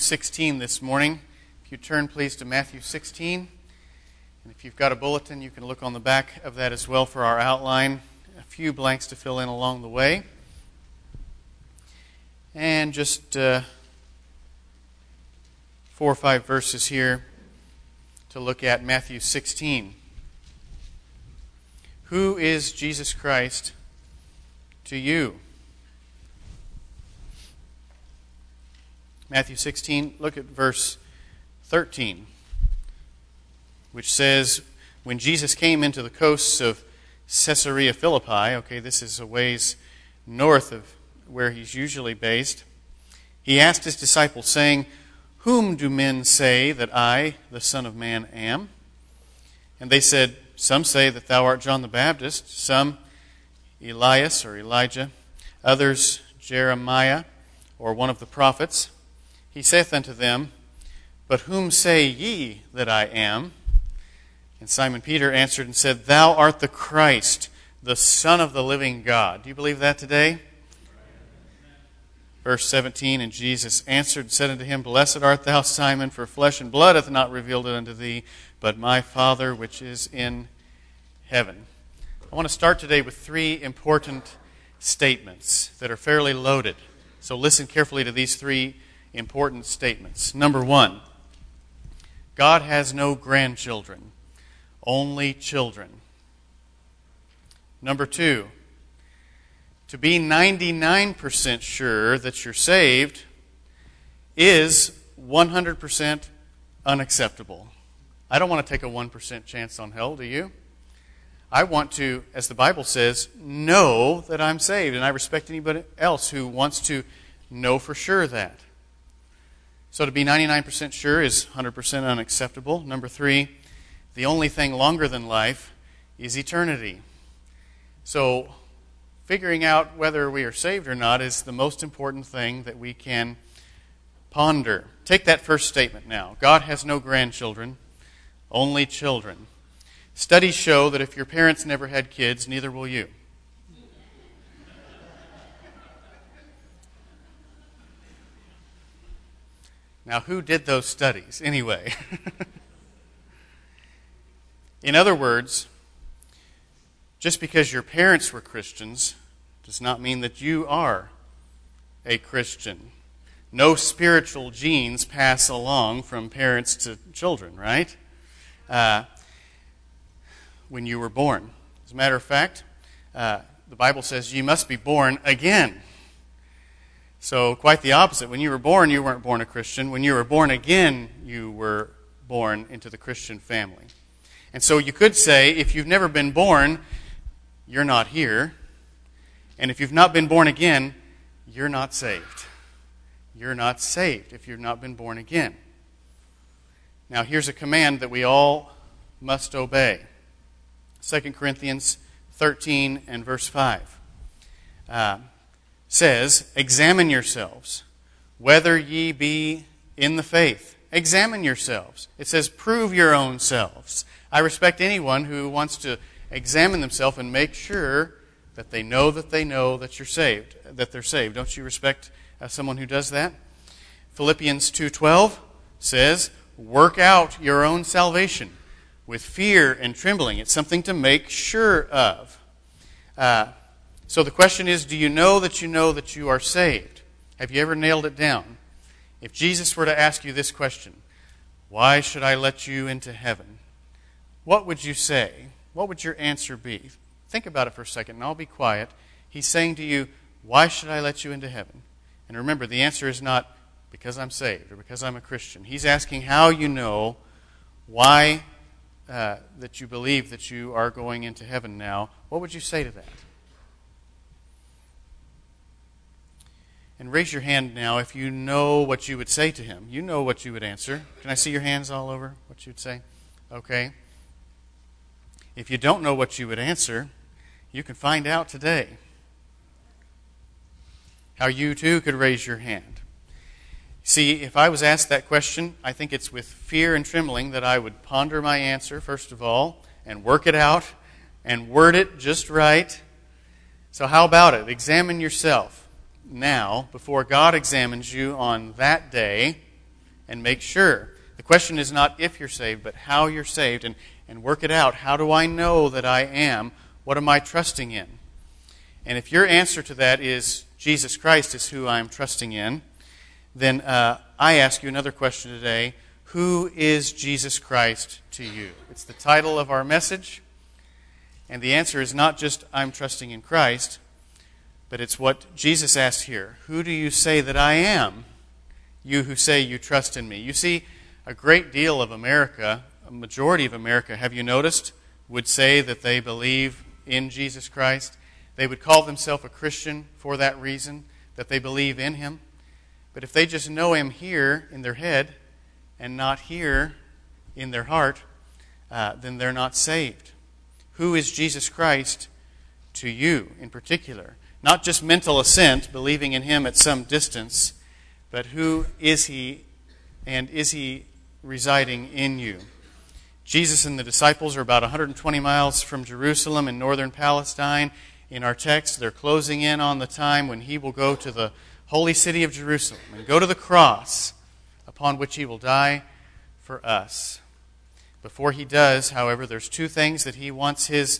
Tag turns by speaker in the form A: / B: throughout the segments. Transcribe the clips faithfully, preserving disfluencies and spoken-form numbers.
A: sixteen this morning. If you turn, please, to Matthew sixteen. And if you've got a bulletin, you can look on the back of that as well for our outline. A few blanks to fill in along the way. And just uh, four or five verses here to look at Matthew sixteen. Who is Jesus Christ to you? Matthew sixteen, look at verse thirteen, which says, when Jesus came into the coasts of Caesarea Philippi, okay, this is a ways north of where he's usually based, he asked his disciples, saying, Whom do men say that I, the Son of Man, am? And they said, Some say that thou art John the Baptist, some Elias or Elijah, others Jeremiah or one of the prophets. He saith unto them, But whom say ye that I am? And Simon Peter answered and said, Thou art the Christ, the Son of the living God. Do you believe that today? Verse seventeen, And Jesus answered and said unto him, Blessed art thou, Simon, for flesh and blood hath not revealed it unto thee, but my Father which is in heaven. I want to start today with three important statements that are fairly loaded. So listen carefully to these three important statements. Number one, God has no grandchildren, only children. Number two, to be ninety-nine percent sure that you're saved is one hundred percent unacceptable. I don't want to take a one percent chance on hell, do you? I want to, as the Bible says, know that I'm saved. And I respect anybody else who wants to know for sure that. So to be ninety-nine percent sure is one hundred percent unacceptable. Number three, the only thing longer than life is eternity. So figuring out whether we are saved or not is the most important thing that we can ponder. Take that first statement now. God has no grandchildren, only children. Studies show that if your parents never had kids, neither will you. Now, who did those studies anyway? In other words, just because your parents were Christians does not mean that you are a Christian. No spiritual genes pass along from parents to children, right? Uh, when you were born. As a matter of fact, uh, the Bible says you must be born again. So quite the opposite. When you were born, you weren't born a Christian. When you were born again, you were born into the Christian family. And so you could say, if you've never been born, you're not here. And if you've not been born again, you're not saved. You're not saved if you've not been born again. Now here's a command that we all must obey. Second Corinthians thirteen and verse five. Uh, says, Examine yourselves, whether ye be in the faith. Examine yourselves. It says, prove your own selves. I respect anyone who wants to examine themselves and make sure that they know that they know that you're saved, that they're saved. Don't you respect uh, someone who does that? Philippians two twelve says, work out your own salvation with fear and trembling. It's something to make sure of. Uh, So the question is, do you know that you know that you are saved? Have you ever nailed it down? If Jesus were to ask you this question, why should I let you into heaven? What would you say? What would your answer be? Think about it for a second, and I'll be quiet. He's saying to you, why should I let you into heaven? And remember, the answer is not because I'm saved or because I'm a Christian. He's asking how you know why uh, that you believe that you are going into heaven now. What would you say to that? And raise your hand now if you know what you would say to him. You know what you would answer. Can I see your hands all over what you'd say? Okay. If you don't know what you would answer, you can find out today how you too could raise your hand. See, if I was asked that question, I think it's with fear and trembling that I would ponder my answer, first of all, and work it out and word it just right. So how about it? Examine yourself now before God examines you on that day. and make sure. The question is not if you're saved, but how you're saved, and, and work it out. How do I know that I am? What am I trusting in? And if your answer to that is Jesus Christ is who I'm trusting in, then uh, I ask you another question today. Who is Jesus Christ to you? It's the title of our message. And the answer is not just I'm trusting in Christ, but it's what Jesus asked here. Who do you say that I am? You who say you trust in me. You see, a great deal of America, a majority of America, have you noticed, would say that they believe in Jesus Christ. They would call themselves a Christian for that reason, that they believe in Him. But if they just know Him here in their head and not here in their heart, uh, then they're not saved. Who is Jesus Christ to you in particular? Not just mental assent, believing in Him at some distance, but who is He, and is He residing in you? Jesus and the disciples are about one hundred twenty miles from Jerusalem in northern Palestine. In our text, they're closing in on the time when He will go to the holy city of Jerusalem and go to the cross upon which He will die for us. Before He does, however, there's two things that He wants His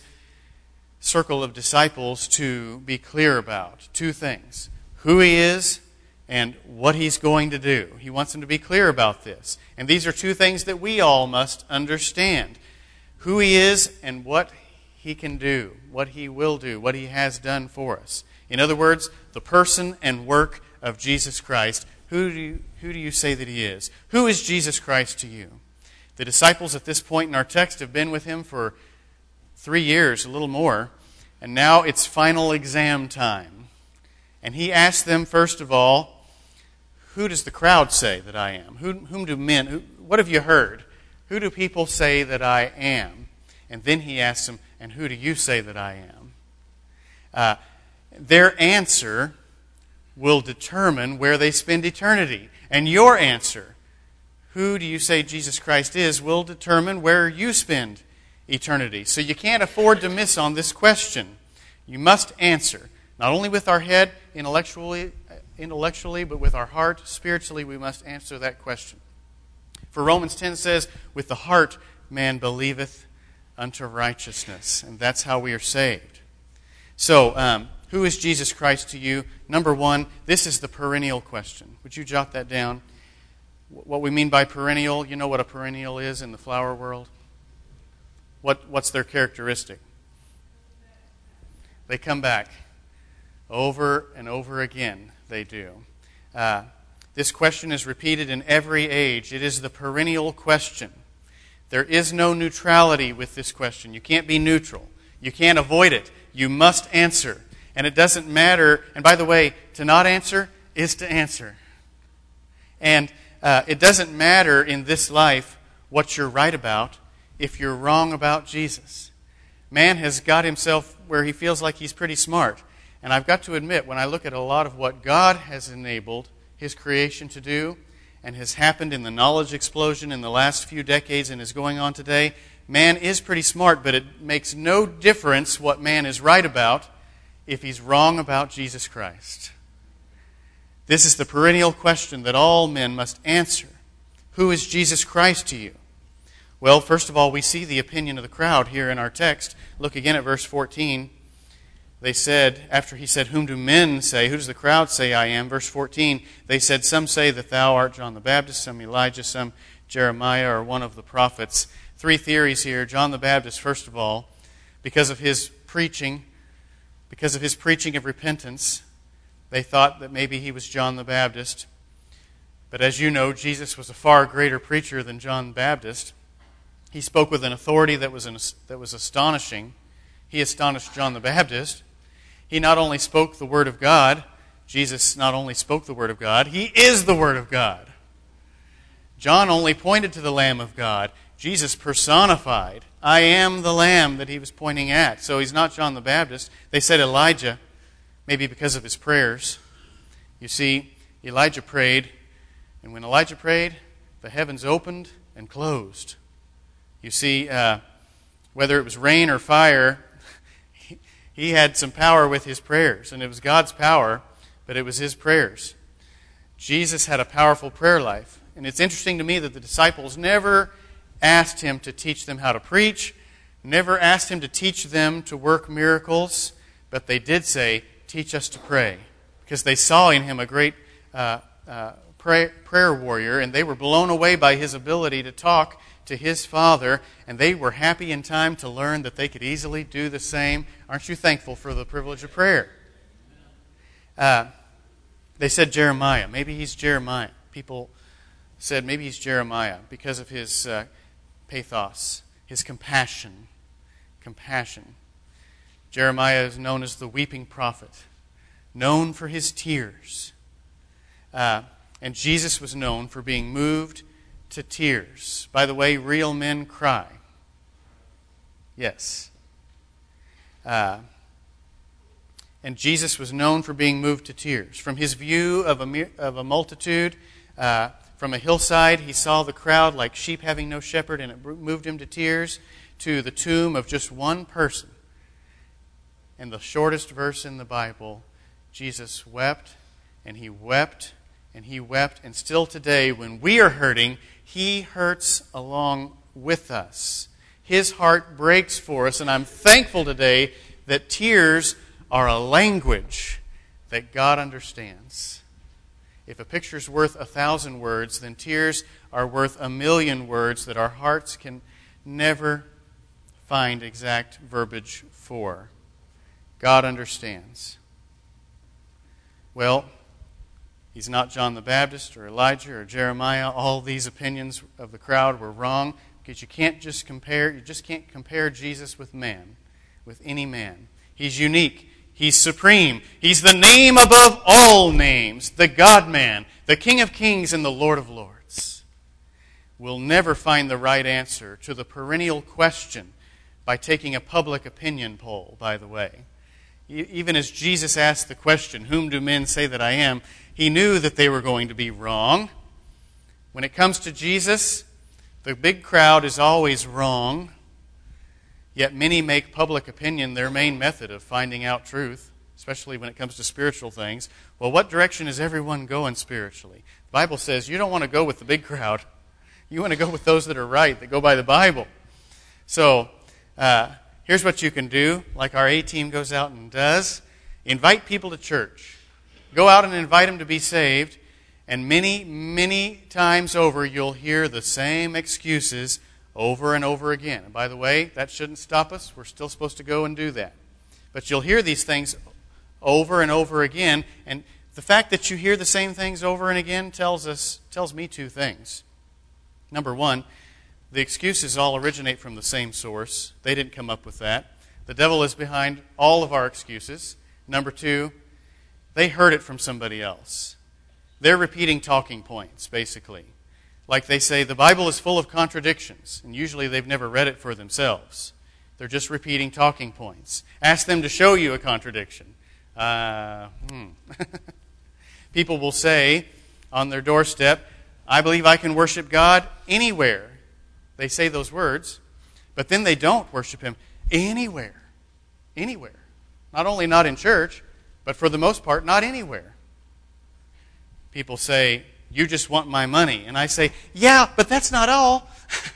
A: circle of disciples to be clear about. Two things. Who He is and what He's going to do. He wants them to be clear about this. And these are two things that we all must understand. Who He is and what He can do, what He will do, what He has done for us. In other words, the person and work of Jesus Christ. Who do you, who do you say that He is? Who is Jesus Christ to you? The disciples at this point in our text have been with Him for three years, a little more, and now it's final exam time. And He asked them, first of all, who does the crowd say that I am? Who, whom do men, who, what have you heard? Who do people say that I am? And then He asks them, and who do you say that I am? Uh, their answer will determine where they spend eternity. And your answer, who do you say Jesus Christ is, will determine where you spend eternity. So you can't afford to miss on this question. You must answer, not only with our head, intellectually, intellectually, but with our heart, spiritually, we must answer that question. For Romans ten says, with the heart man believeth unto righteousness. And that's how we are saved. So, um, who is Jesus Christ to you? Number one, this is the perennial question. Would you jot that down? What we mean by perennial, you know what a perennial is in the flower world? What, what's their characteristic? They come back. Over and over again, they do. Uh, this question is repeated in every age. It is the perennial question. There is no neutrality with this question. You can't be neutral. You can't avoid it. You must answer. And it doesn't matter. And by the way, to not answer is to answer. And uh, it doesn't matter in this life what you're right about if you're wrong about Jesus. Man has got himself where he feels like he's pretty smart. And I've got to admit, when I look at a lot of what God has enabled His creation to do and has happened in the knowledge explosion in the last few decades and is going on today, man is pretty smart, but it makes no difference what man is right about if he's wrong about Jesus Christ. This is the perennial question that all men must answer. Who is Jesus Christ to you? Well, first of all, we see the opinion of the crowd here in our text. Look again at verse fourteen. They said, after He said, whom do men say? Who does the crowd say I am? Verse fourteen, they said, some say that thou art John the Baptist, some Elijah, some Jeremiah, or one of the prophets. Three theories here. John the Baptist, first of all, because of his preaching, because of his preaching of repentance, they thought that maybe he was John the Baptist. But as you know, Jesus was a far greater preacher than John the Baptist. He spoke with an authority that was, an, that was astonishing. He astonished John the Baptist. He not only spoke the Word of God, Jesus not only spoke the Word of God, He is the Word of God. John only pointed to the Lamb of God. Jesus personified. I am the Lamb that He was pointing at. So He's not John the Baptist. They said Elijah, maybe because of his prayers. You see, Elijah prayed, and when Elijah prayed, the heavens opened and closed. You see, uh, whether it was rain or fire, he had some power with his prayers, and it was God's power, but it was His prayers. Jesus had a powerful prayer life. And it's interesting to me that the disciples never asked him to teach them how to preach, never asked him to teach them to work miracles, but they did say, teach us to pray, because they saw in him a great uh, uh, pray, prayer warrior, and they were blown away by his ability to talk to his Father, and they were happy in time to learn that they could easily do the same. Aren't you thankful for the privilege of prayer? Uh, they said Jeremiah. Maybe he's Jeremiah. People said maybe he's Jeremiah because of his uh, pathos, his compassion. Compassion. Jeremiah is known as the weeping prophet, known for his tears. Uh, and Jesus was known for being moved to tears. By the way, real men cry. Yes. Uh, and Jesus was known for being moved to tears. From his view of a, of a multitude, uh, from a hillside, he saw the crowd like sheep having no shepherd, and it moved him to tears, to the tomb of just one person. And the shortest verse in the Bible, Jesus wept, and he wept, and he wept. And still today, when we are hurting, he hurts along with us. His heart breaks for us, and I'm thankful today that tears are a language that God understands. If a picture's worth a thousand words, then tears are worth a million words that our hearts can never find exact verbiage for. God understands. Well, he's not John the Baptist or Elijah or Jeremiah. All these opinions of the crowd were wrong, because you can't just compare, you just can't compare Jesus with man, with any man. He's unique. He's supreme. He's the name above all names, the God-man, the King of kings and the Lord of lords. We'll never find the right answer to the perennial question by taking a public opinion poll, by the way. Even as Jesus asked the question, whom do men say that I am? He knew that they were going to be wrong. When it comes to Jesus, the big crowd is always wrong. Yet many make public opinion their main method of finding out truth, especially when it comes to spiritual things. Well, what direction is everyone going spiritually? The Bible says you don't want to go with the big crowd. You want to go with those that are right, that go by the Bible. So, uh, here's what you can do, like our A-team goes out and does. Invite people to church. Go out and invite them to be saved. And many, many times over, you'll hear the same excuses over and over again. And by the way, that shouldn't stop us. We're still supposed to go and do that. But you'll hear these things over and over again. And the fact that you hear the same things over and again tells us, tells me two things. Number one, the excuses all originate from the same source. They didn't come up with that. The devil is behind all of our excuses. Number two, they heard it from somebody else. They're repeating talking points, basically. Like they say, the Bible is full of contradictions, and usually they've never read it for themselves. They're just repeating talking points. Ask them to show you a contradiction. Uh, hmm. People will say on their doorstep, I believe I can worship God anywhere. They say those words, but then they don't worship Him anywhere. Anywhere. Not only not in church, but for the most part, not anywhere. People say, you just want my money. And I say, yeah, but that's not all.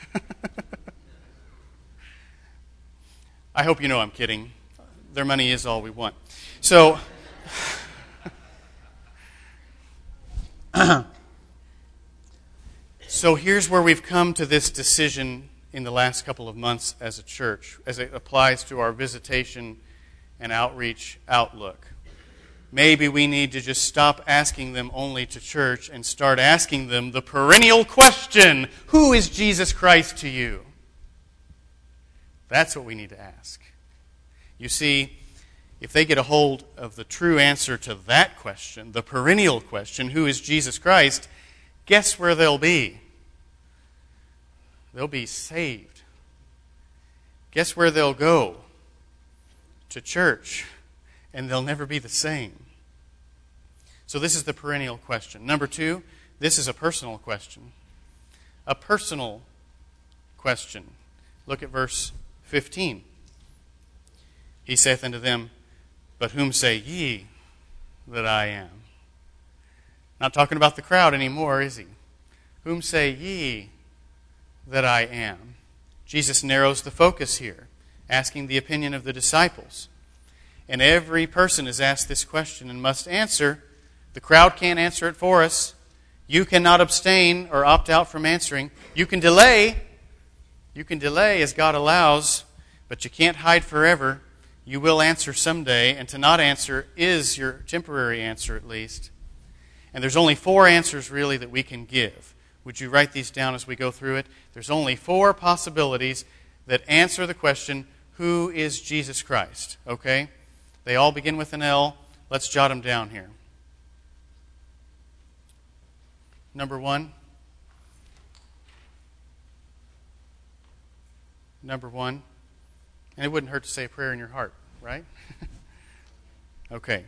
A: I hope you know I'm kidding. Their money is all we want. So, so here's where we've come to this decision in the last couple of months as a church, as it applies to our visitation and outreach outlook. Maybe we need to just stop asking them only to church and start asking them the perennial question, who is Jesus Christ to you? That's what we need to ask. You see, if they get a hold of the true answer to that question, the perennial question, who is Jesus Christ, guess where they'll be? They'll be saved. Guess where they'll go? To church. And they'll never be the same. So this is the perennial question. Number two, this is a personal question. A personal question. Look at verse fifteen. He saith unto them, but whom say ye that I am? Not talking about the crowd anymore, is he? Whom say ye that I am? Jesus narrows the focus here, asking the opinion of the disciples. And every person is asked this question and must answer. The crowd can't answer it for us. You cannot abstain or opt out from answering. You can delay. You can delay as God allows, but you can't hide forever. You will answer someday, and to not answer is your temporary answer at least. And there's only four answers really that we can give. Would you write these down as we go through it? There's only four possibilities that answer the question, who is Jesus Christ? Okay? They all begin with an L. Let's jot them down here. Number one. Number one. And it wouldn't hurt to say a prayer in your heart, right? Okay.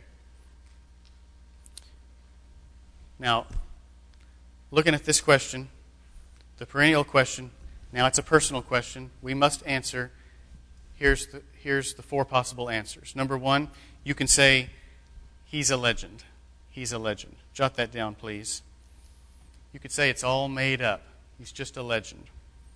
A: Now, looking at this question, the perennial question, now it's a personal question. We must answer. Here's the, here's the four possible answers. Number one, you can say, he's a legend. He's a legend. Jot that down, please. You could say it's all made up. He's just a legend.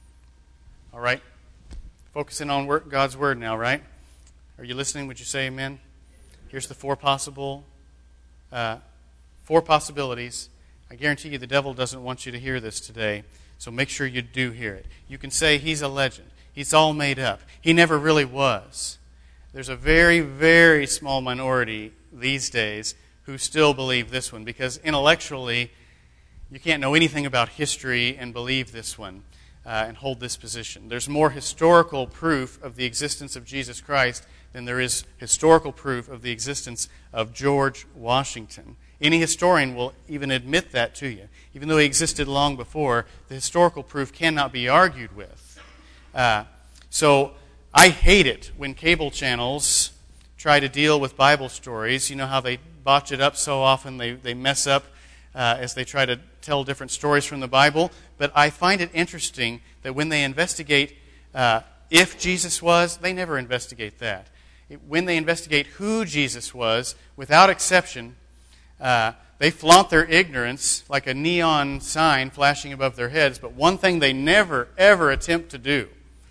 A: All right? Focusing on God's Word now, right? Are you listening? Would you say amen? Here's the four possible, uh, four possibilities. I guarantee you the devil doesn't want you to hear this today, so make sure you do hear it. You can say he's a legend. He's all made up. He never really was. There's a very, very small minority these days who still believe this one, because intellectually you can't know anything about history and believe this one. Uh, and hold this position. There's more historical proof of the existence of Jesus Christ than there is historical proof of the existence of George Washington. Any historian will even admit that to you. Even though he existed long before, the historical proof cannot be argued with. Uh, so I hate it when cable channels try to deal with Bible stories. You know how they botch it up so often, they, they mess up uh, as they try to tell different stories from the Bible. But I find it interesting that when they investigate uh, if Jesus was, they never investigate that. It, when they investigate who Jesus was, without exception, uh, they flaunt their ignorance like a neon sign flashing above their heads. But one thing they never, ever attempt to do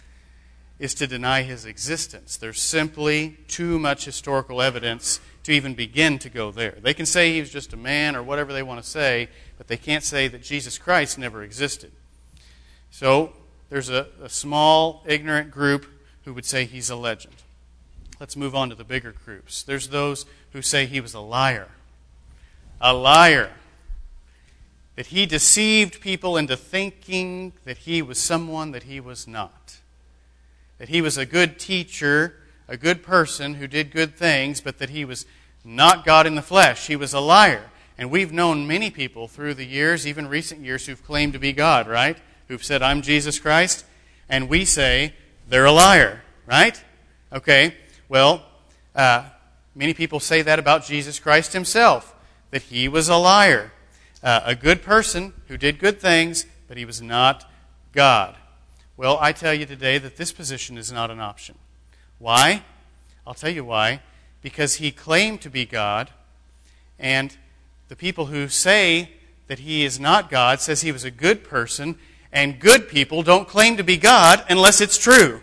A: is to deny his existence. There's simply too much historical evidence to even begin to go there. They can say he was just a man or whatever they want to say, but they can't say that Jesus Christ never existed. So there's a, a small, ignorant group who would say he's a legend. Let's move on to the bigger groups. There's those who say he was a liar. A liar. That he deceived people into thinking that he was someone that he was not. That he was a good teacher, a good person who did good things, but that he was not God in the flesh. He was a liar. And we've known many people through the years, even recent years, who've claimed to be God, right? Who've said, I'm Jesus Christ. And we say, they're a liar, right? Okay, well, uh, many people say that about Jesus Christ himself, that he was a liar. Uh, a good person who did good things, but he was not God. Well, I tell you today that this position is not an option. Why? I'll tell you why. Because he claimed to be God, and the people who say that he is not God says he was a good person, and good people don't claim to be God unless it's true.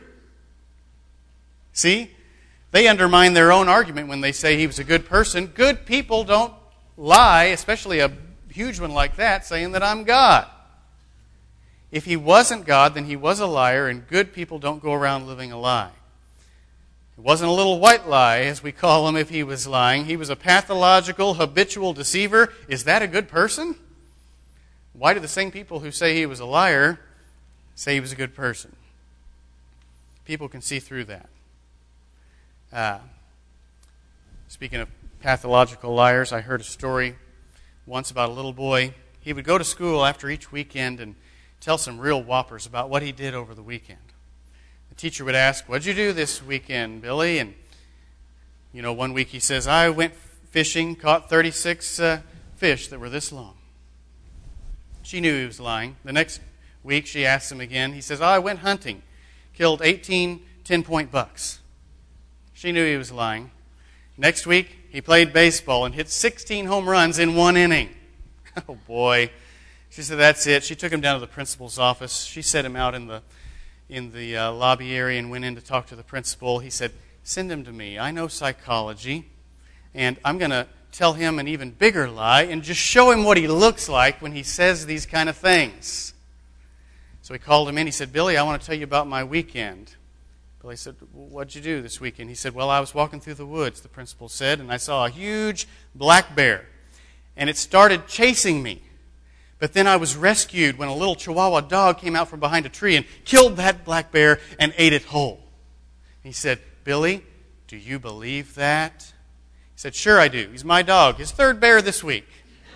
A: See? They undermine their own argument when they say he was a good person. Good people don't lie, especially a huge one like that, saying that I'm God. If he wasn't God, then he was a liar, and good people don't go around living a lie. It wasn't a little white lie, as we call him, if he was lying. He was a pathological, habitual deceiver. Is that a good person? Why do the same people who say he was a liar say he was a good person? People can see through that. Uh, speaking of pathological liars, I heard a story once about a little boy. He would go to school after each weekend and tell some real whoppers about what he did over the weekend. The teacher would ask, what'd you do this weekend, Billy? And, you know, one week he says, I went fishing, caught thirty-six uh, fish that were this long. She knew he was lying. The next week she asked him again. He says, oh, I went hunting, killed eighteen ten-point bucks. She knew he was lying. Next week he played baseball and hit sixteen home runs in one inning. Oh, boy. She said, that's it. She took him down to the principal's office. She set him out in the in the uh, lobby area and went in to talk to the principal. He said, send him to me. I know psychology, and I'm going to tell him an even bigger lie and just show him what he looks like when he says these kind of things. So he called him in. He said, Billy, I want to tell you about my weekend. Billy said, what'd you do this weekend? He said, well, I was walking through the woods, the principal said, and I saw a huge black bear, and it started chasing me. But then I was rescued when a little Chihuahua dog came out from behind a tree and killed that black bear and ate it whole. He said, Billy, do you believe that? He said, sure I do. He's my dog. His third bear this week.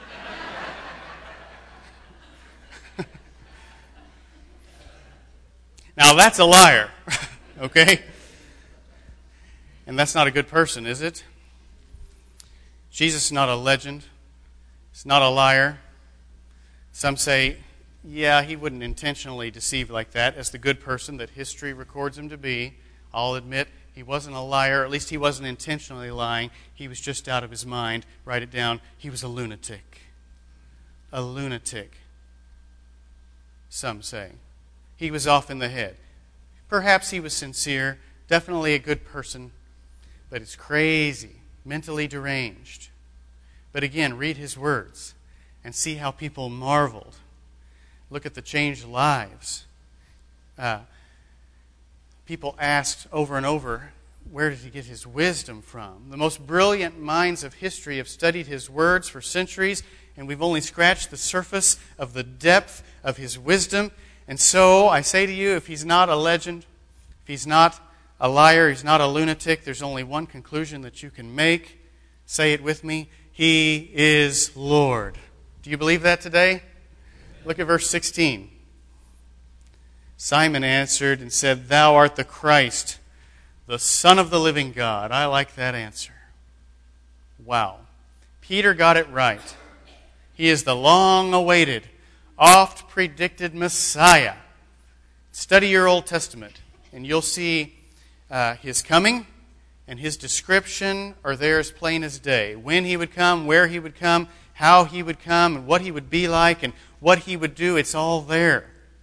A: Now that's a liar, okay? And that's not a good person, is it? Jesus is not a legend. He's not a liar. Some say, yeah, he wouldn't intentionally deceive like that as the good person that history records him to be. I'll admit he wasn't a liar. At least he wasn't intentionally lying. He was just out of his mind. Write it down. He was a lunatic. A lunatic, some say. He was off in the head. Perhaps he was sincere. Definitely a good person. But it's crazy. Mentally deranged. But again, read his words. And see how people marveled. Look at the changed lives. Uh, people asked over and over, where did he get his wisdom from? The most brilliant minds of history have studied his words for centuries, and we've only scratched the surface of the depth of his wisdom. And so I say to you, if he's not a legend, if he's not a liar, he's not a lunatic, there's only one conclusion that you can make. Say it with me. He is Lord. Do you believe that today? Look at verse sixteen. Simon answered and said, Thou art the Christ, the Son of the living God. I like that answer. Wow. Peter got it right. He is the long-awaited, oft-predicted Messiah. Study your Old Testament, and you'll see uh, his coming and his description are there as plain as day. When he would come, where he would come, how he would come, and what he would be like, and what he would do, it's all there.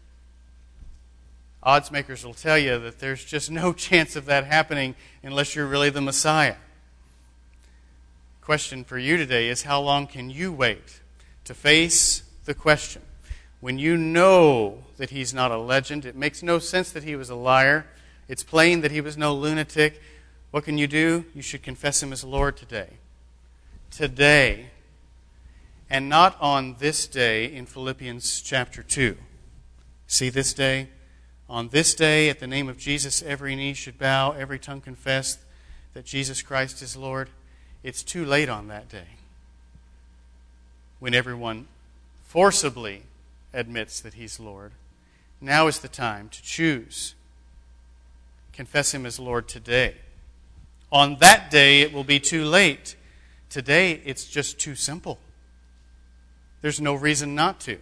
A: Odds makers will tell you that there's just no chance of that happening unless you're really the Messiah. Question for you today is, how long can you wait to face the question? When you know that he's not a legend, it makes no sense that he was a liar, it's plain that he was no lunatic, what can you do? You should confess him as Lord today. Today. And not on this day in Philippians chapter two. See this day? On this day, at the name of Jesus, every knee should bow, every tongue confess that Jesus Christ is Lord. It's too late on that day, when everyone forcibly admits that he's Lord. Now is the time to choose. Confess him as Lord today. On that day, it will be too late. Today, it's just too simple. There's no reason not to.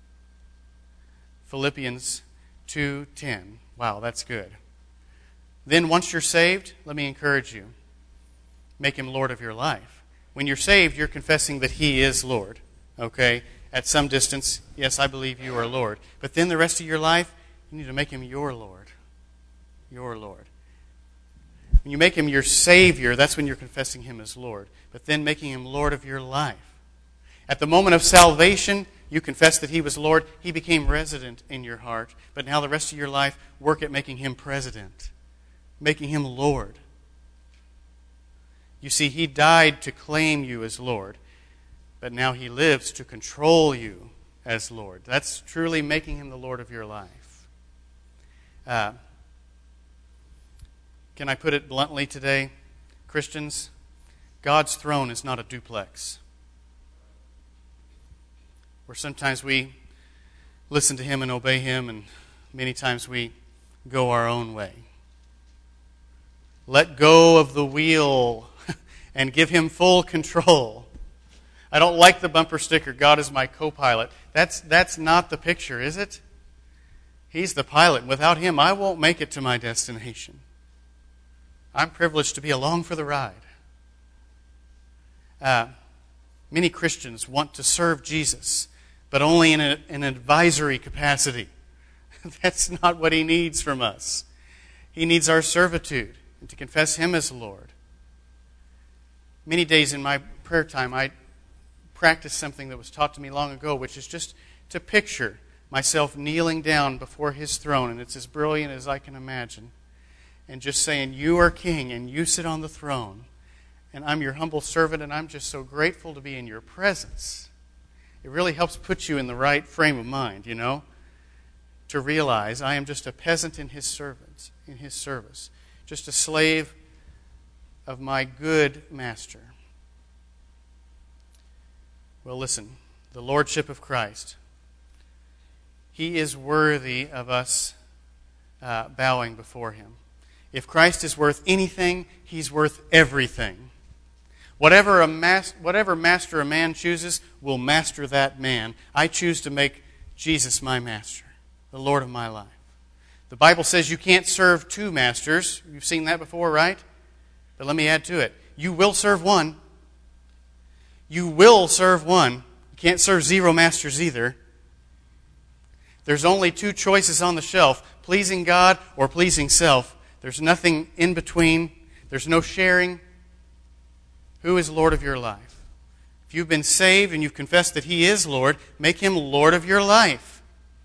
A: Philippians two ten. Wow, that's good. Then once you're saved, let me encourage you. Make him Lord of your life. When you're saved, you're confessing that he is Lord. Okay? At some distance, yes, I believe you are Lord. But then the rest of your life, you need to make him your Lord. Your Lord. When you make him your Savior, that's when you're confessing him as Lord. But then making him Lord of your life. At the moment of salvation, you confess that he was Lord. He became resident in your heart. But now the rest of your life, work at making him president. Making him Lord. You see, he died to claim you as Lord. But now he lives to control you as Lord. That's truly making him the Lord of your life. Uh, can I put it bluntly today? Christians, God's throne is not a duplex. Where sometimes we listen to him and obey him, and many times we go our own way. Let go of the wheel and give him full control. I don't like the bumper sticker, God is my co-pilot. That's, that's not the picture, is it? He's the pilot. Without him, I won't make it to my destination. I'm privileged to be along for the ride. Uh, many Christians want to serve Jesus. but only in a, an advisory capacity. That's not what he needs from us. He needs our servitude and to confess him as Lord. Many days in my prayer time, I practice something that was taught to me long ago, which is just to picture myself kneeling down before his throne, and it's as brilliant as I can imagine, and just saying, you are king, and you sit on the throne, and I'm your humble servant, and I'm just so grateful to be in your presence. It really helps put you in the right frame of mind, you know, to realize I am just a peasant in his servants, in his service, just a slave of my good master. Well, listen, the lordship of Christ, he is worthy of us uh, bowing before him. If Christ is worth anything, he's worth everything. Whatever a mas- whatever master a man chooses will master that man. I choose to make Jesus my master, the Lord of my life. The Bible says you can't serve two masters. You've seen that before, right? But let me add to it. You will serve one. You will serve one. You can't serve zero masters either. There's only two choices on the shelf, pleasing God or pleasing self. There's nothing in between. There's no sharing. Who is Lord of your life? If you've been saved and you've confessed that he is Lord, make him Lord of your life.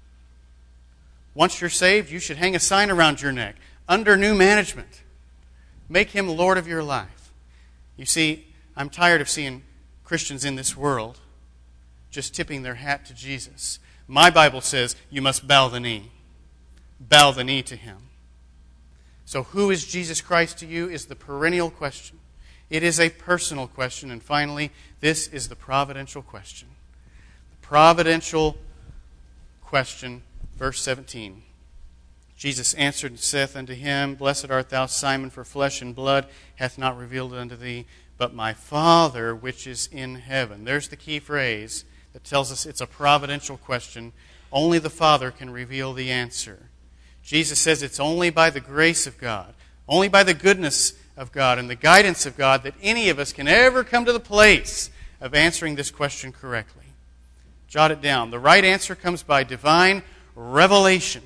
A: Once you're saved, you should hang a sign around your neck. Under new management. Make him Lord of your life. You see, I'm tired of seeing Christians in this world just tipping their hat to Jesus. My Bible says you must bow the knee. Bow the knee to him. So who is Jesus Christ to you is the perennial question. It is a personal question. And finally, this is the providential question. The providential question, verse seventeen. Jesus answered and saith unto him, Blessed art thou, Simon, for flesh and blood hath not revealed it unto thee, but my Father which is in heaven. There's the key phrase that tells us it's a providential question. Only the Father can reveal the answer. Jesus says it's only by the grace of God, only by the goodness of God and the guidance of God that any of us can ever come to the place of answering this question correctly. Jot it down. The right answer comes by divine revelation,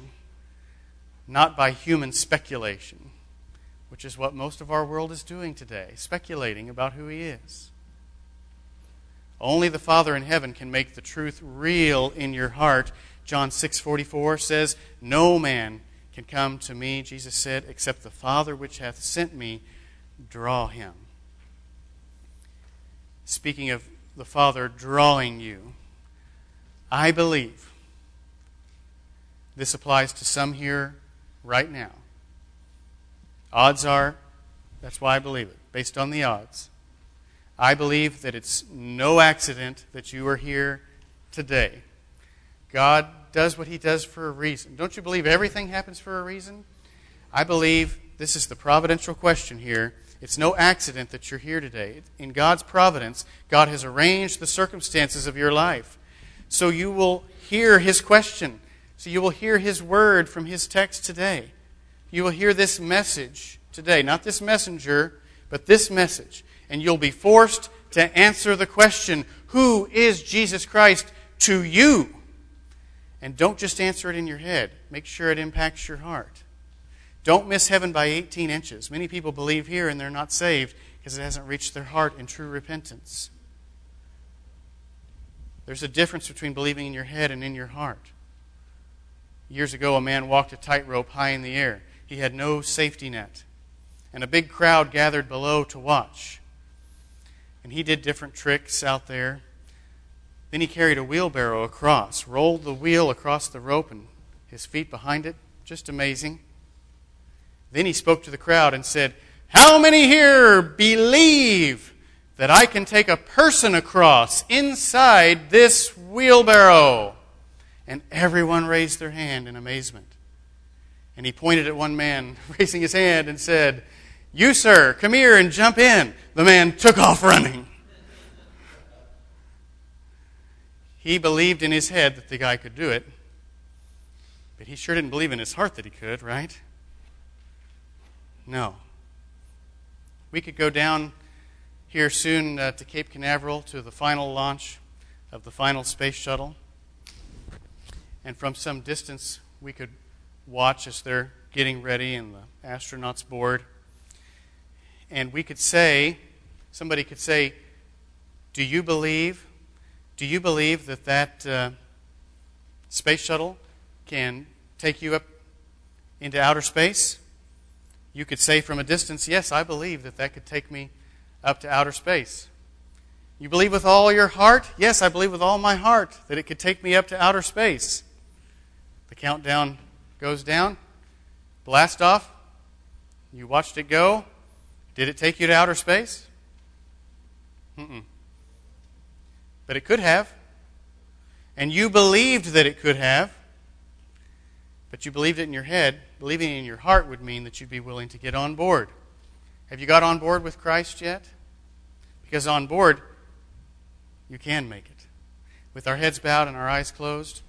A: not by human speculation, which is what most of our world is doing today, speculating about who he is. Only the Father in heaven can make the truth real in your heart. John six forty-four says, No man can come to me, Jesus said, except the Father which hath sent me draw him. Speaking of the Father drawing you, I believe this applies to some here right now. Odds are, that's why I believe it, based on the odds. I believe that it's no accident that you are here today. God does what he does for a reason. Don't you believe everything happens for a reason? I believe this is the providential question here. It's no accident that you're here today. In God's providence, God has arranged the circumstances of your life. So you will hear his question. So you will hear his word from his text today. You will hear this message today. Not this messenger, but this message. And you'll be forced to answer the question, who is Jesus Christ to you? And don't just answer it in your head. Make sure it impacts your heart. Don't miss heaven by eighteen inches. Many people believe here and they're not saved because it hasn't reached their heart in true repentance. There's a difference between believing in your head and in your heart. Years ago, a man walked a tightrope high in the air. He had no safety net. And a big crowd gathered below to watch. And he did different tricks out there. Then he carried a wheelbarrow across, rolled the wheel across the rope and his feet behind it. Just amazing. Then he spoke to the crowd and said, How many here believe that I can take a person across inside this wheelbarrow? And everyone raised their hand in amazement. And he pointed at one man, raising his hand, and said, You, sir, come here and jump in. The man took off running. He believed in his head that the guy could do it, but he sure didn't believe in his heart that he could, right? No. We could go down here soon uh, to Cape Canaveral to the final launch of the final space shuttle. and from some distance we could watch as they're getting ready and the astronauts board. And we could say, somebody could say, do you believe, do you believe that that uh, space shuttle can take you up into outer space? You could say from a distance, yes, I believe that that could take me up to outer space. You believe with all your heart? Yes, I believe with all my heart that it could take me up to outer space. The countdown goes down. Blast off. You watched it go. Did it take you to outer space? Mm-mm. But it could have. And you believed that it could have. But you believed it in your head. Believing it in your heart would mean that you'd be willing to get on board. Have you got on board with Christ yet? Because on board, you can make it. With our heads bowed and our eyes closed.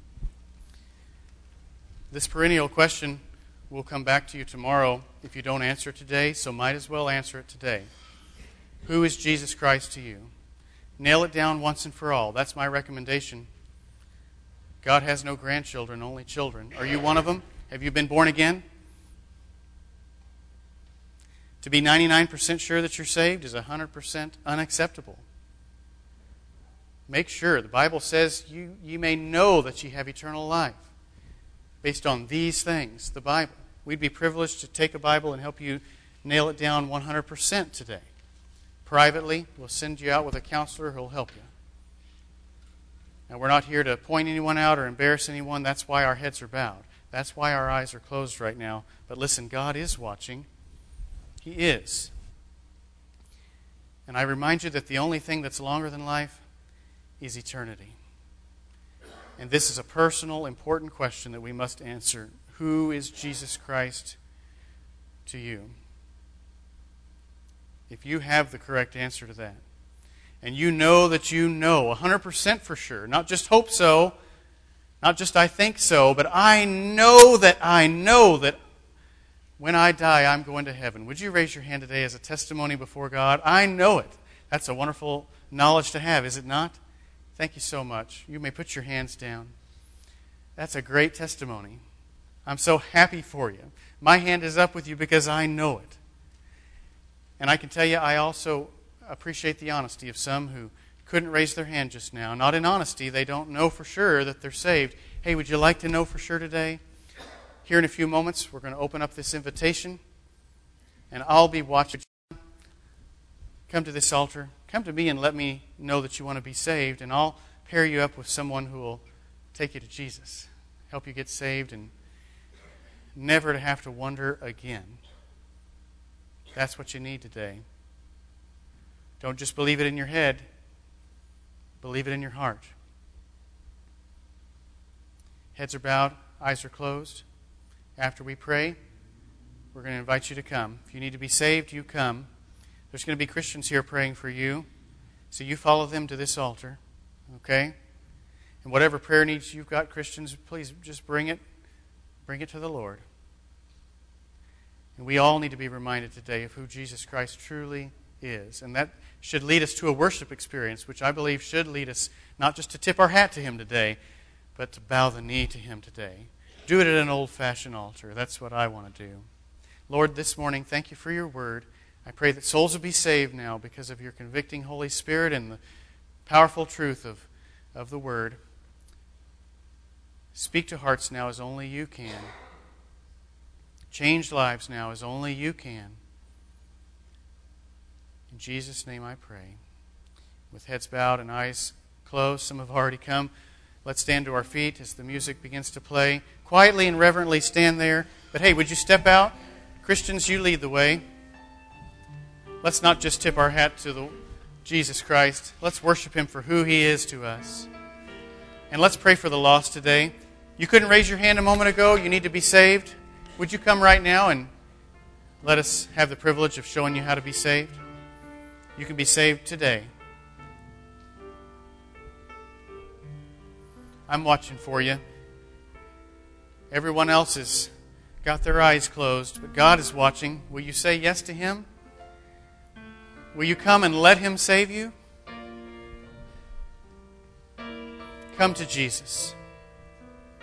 A: This perennial question will come back to you tomorrow if you don't answer it today, so might as well answer it today. Who is Jesus Christ to you? Nail it down once and for all. That's my recommendation. God has no grandchildren, only children. Are you one of them? Have you been born again? To be ninety-nine percent sure that you're saved is one hundred percent unacceptable. Make sure. The Bible says you, you may know that you have eternal life based on these things, the Bible. We'd be privileged to take a Bible and help you nail it down one hundred percent today. Privately, we'll send you out with a counselor who will help you. Now, we're not here to point anyone out or embarrass anyone. That's why our heads are bowed. That's why our eyes are closed right now. But listen, God is watching. He is. And I remind you that the only thing that's longer than life is eternity. And this is a personal, important question that we must answer. Who is Jesus Christ to you? If you have the correct answer to that, and you know that you know one hundred percent for sure, not just hope so, not just I think so, but I know that I know that when I die, I'm going to heaven. Would you raise your hand today as a testimony before God? I know it. That's a wonderful knowledge to have, is it not? Thank you so much. You may put your hands down. That's a great testimony. I'm so happy for you. My hand is up with you because I know it. And I can tell you, I also appreciate the honesty of some who couldn't raise their hand just now. Not in honesty, they don't know for sure that they're saved. Hey, would you like to know for sure today? Here in a few moments, we're going to open up this invitation, and I'll be watching. Come to this altar. Come to me and let me know that you want to be saved, and I'll pair you up with someone who will take you to Jesus, help you get saved, and never to have to wonder again. That's what you need today. Don't just believe it in your head. Believe it in your heart. Heads are bowed, eyes are closed. After we pray, we're going to invite you to come. If you need to be saved, you come. There's going to be Christians here praying for you. So you follow them to this altar. Okay? And whatever prayer needs you've got, Christians, please just bring it. Bring it to the Lord. And we all need to be reminded today of who Jesus Christ truly is. And that should lead us to a worship experience, which I believe should lead us not just to tip our hat to Him today, but to bow the knee to Him today. Do it at an old-fashioned altar. That's what I want to do. Lord, this morning, thank you for your word. I pray that souls will be saved now because of your convicting Holy Spirit and the powerful truth of, of the word. Speak to hearts now as only you can. Change lives now as only you can. In Jesus' name I pray. With heads bowed and eyes closed, some have already come. Let's stand to our feet as the music begins to play. Quietly and reverently stand there. But hey, would you step out? Christians, you lead the way. Let's not just tip our hat to the Jesus Christ. Let's worship Him for who He is to us. And let's pray for the lost today. You couldn't raise your hand a moment ago. You need to be saved. Would you come right now and let us have the privilege of showing you how to be saved? You can be saved today. I'm watching for you. Everyone else has got their eyes closed, but God is watching. Will you say yes to Him? Will you come and let Him save you? Come to Jesus.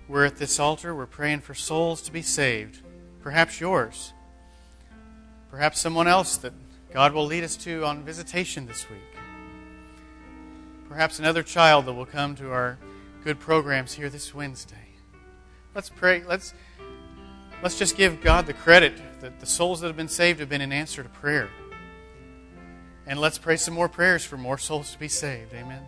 A: we're at this altar, we're praying for souls to be saved. Perhaps yours. Perhaps someone else that God will lead us to on visitation this week. Perhaps another child that will come to our good programs here this Wednesday. Let's pray. Let's let's just give God the credit that the souls that have been saved have been in answer to prayer. And let's pray some more prayers for more souls to be saved. Amen.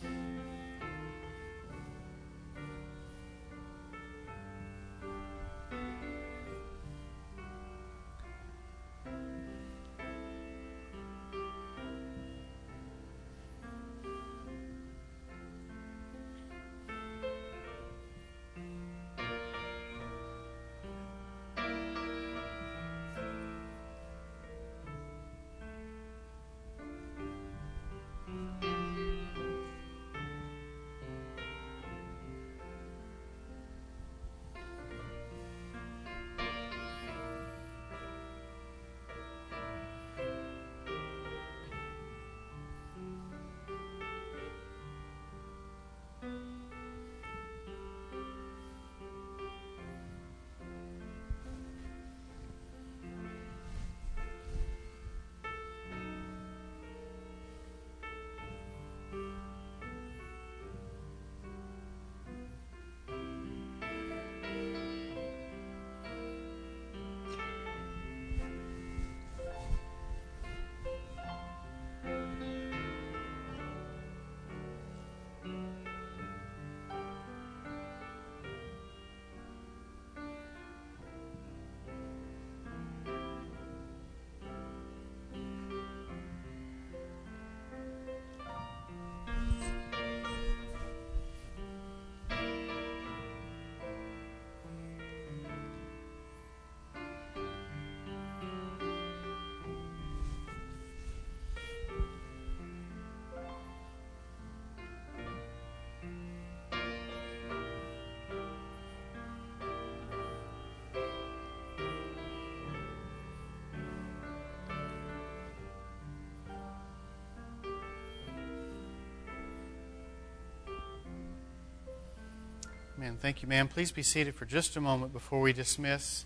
A: Amen. Thank you, ma'am. Please be seated for just a moment before we dismiss.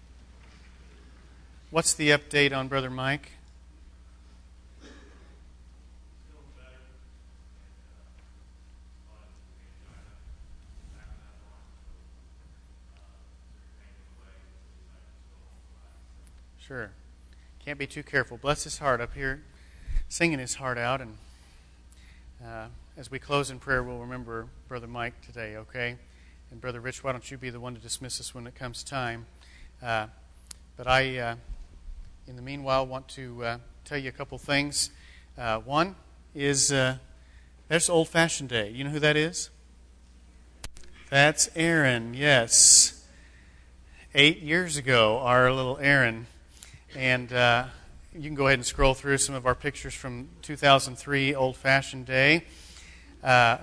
A: What's the update on Brother Mike? Sure. Can't be too careful. Bless his heart up here, singing his heart out. And uh, as we close in prayer, we'll remember Brother Mike today, okay? And Brother Rich, why don't you be the one to dismiss us when it comes time? Uh, but I, uh, in the meanwhile, want to uh, tell you a couple things. Uh, one is uh, there's Old Fashioned Day. You know who that is? That's Aaron, yes. Eight years ago, our little Aaron. And uh, you can go ahead and scroll through some of our pictures from two thousand three Old Fashioned Day. Uh,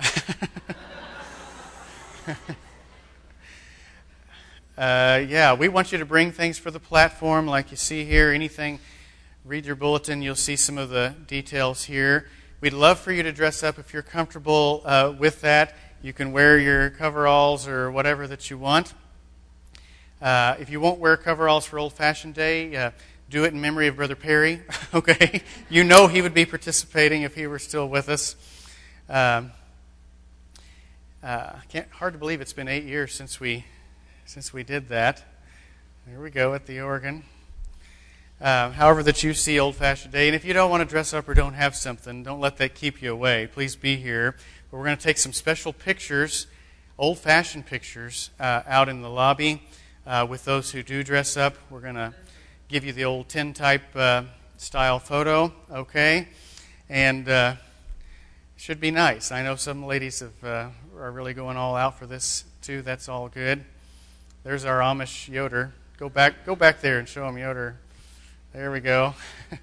A: uh, yeah, we want you to bring things for the platform like you see here. Anything, read your bulletin. You'll see some of the details here. We'd love for you to dress up if you're comfortable uh, with that. You can wear your coveralls or whatever that you want. Uh, if you won't wear coveralls for Old Fashioned Day, uh, do it in memory of Brother Perry. Okay, you know he would be participating if he were still with us. Um, uh, can't hard to believe it's been eight years since we since we did that. There we go at the organ. Uh, however that you see Old Fashioned Day, and if you don't want to dress up or don't have something, don't let that keep you away. Please be here. But we're going to take some special pictures, old-fashioned pictures, uh, out in the lobby uh, with those who do dress up. We're going to give you the old tintype uh, style photo, okay? And uh, should be nice. I know some ladies have, uh, are really going all out for this too. That's all good. There's our Amish Yoder. Go back, go back there and show them Yoder. There we go.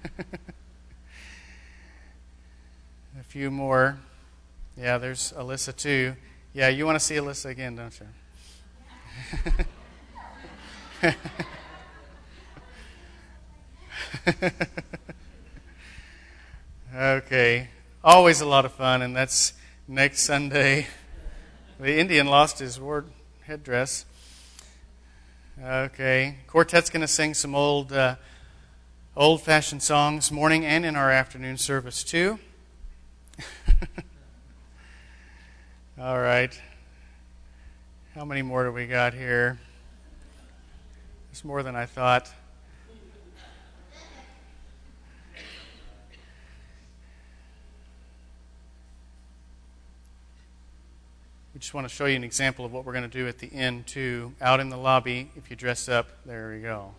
A: A few more. Yeah, there's Alyssa too. Yeah, you want to see Alyssa again, don't you? Okay. Always a lot of fun, and that's next Sunday. The Indian lost his word, headdress. Okay, quartet's going to sing some old, uh, old-fashioned songs, morning and in our afternoon service too. All right. How many more do we got here? It's more than I thought. We just want to show you an example of what we're going to do at the end too. Out in the lobby, if you dress up, there we go.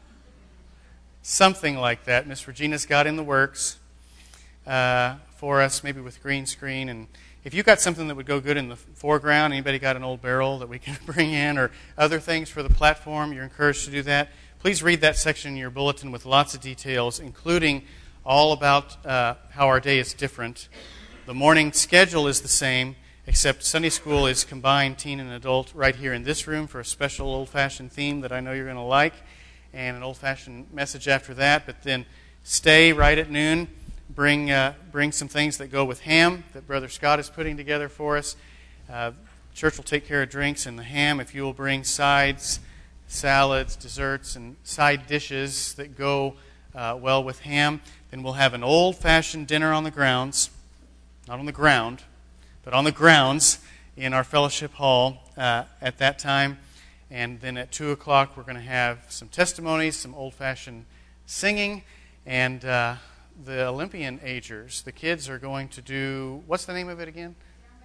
A: Something like that. Miss Regina's got in the works uh, for us, maybe with green screen. And if you've got something that would go good in the foreground, anybody got an old barrel that we can bring in, or other things for the platform, you're encouraged to do that. Please read that section in your bulletin with lots of details, including all about uh, how our day is different. The morning schedule is the same, except Sunday school is combined teen and adult right here in this room for a special old-fashioned theme that I know you're going to like, and an old-fashioned message after that. But then stay right at noon. Bring uh, bring some things that go with ham that Brother Scott is putting together for us. Uh, church will take care of drinks and the ham. If you will bring sides, salads, desserts, and side dishes that go uh, well with ham, then we'll have an old-fashioned dinner on the grounds, not on the ground, but on the grounds in our fellowship hall uh, at that time. And then at two o'clock, we're going to have some testimonies, some old-fashioned singing, and uh, the Olympian agers, the kids, are going to do, what's the name of it again?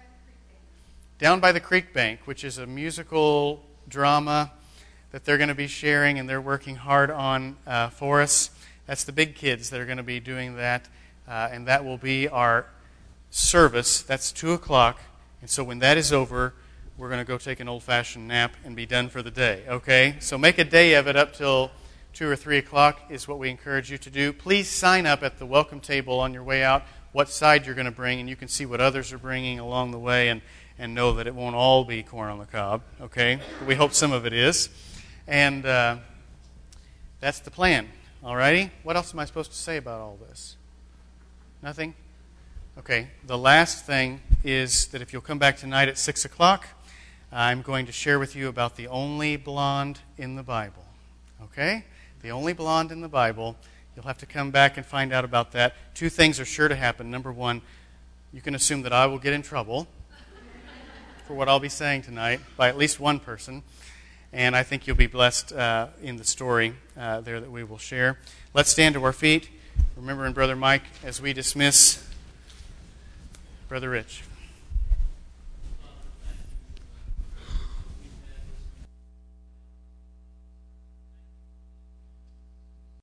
A: Down by the Creek Bank, which is a musical drama that they're going to be sharing and they're working hard on uh, for us. That's the big kids that are going to be doing that, uh, and that will be our service. That's two o'clock, and so when that is over, we're going to go take an old-fashioned nap and be done for the day, okay? So make a day of it up till two or three o'clock is what we encourage you to do. Please sign up at the welcome table on your way out what side you're going to bring, and you can see what others are bringing along the way, and, and know that it won't all be corn on the cob, okay? We hope some of it is. And uh, that's the plan, all righty? What else am I supposed to say about all this? Nothing? Okay, the last thing is that if you'll come back tonight at six o'clock, I'm going to share with you about the only blonde in the Bible, okay? The only blonde in the Bible. You'll have to come back and find out about that. Two things are sure to happen. Number one, you can assume that I will get in trouble for what I'll be saying tonight by at least one person. And I think you'll be blessed uh, in the story uh, there that we will share. Let's stand to our feet. Remembering Brother Mike as we dismiss Brother Rich.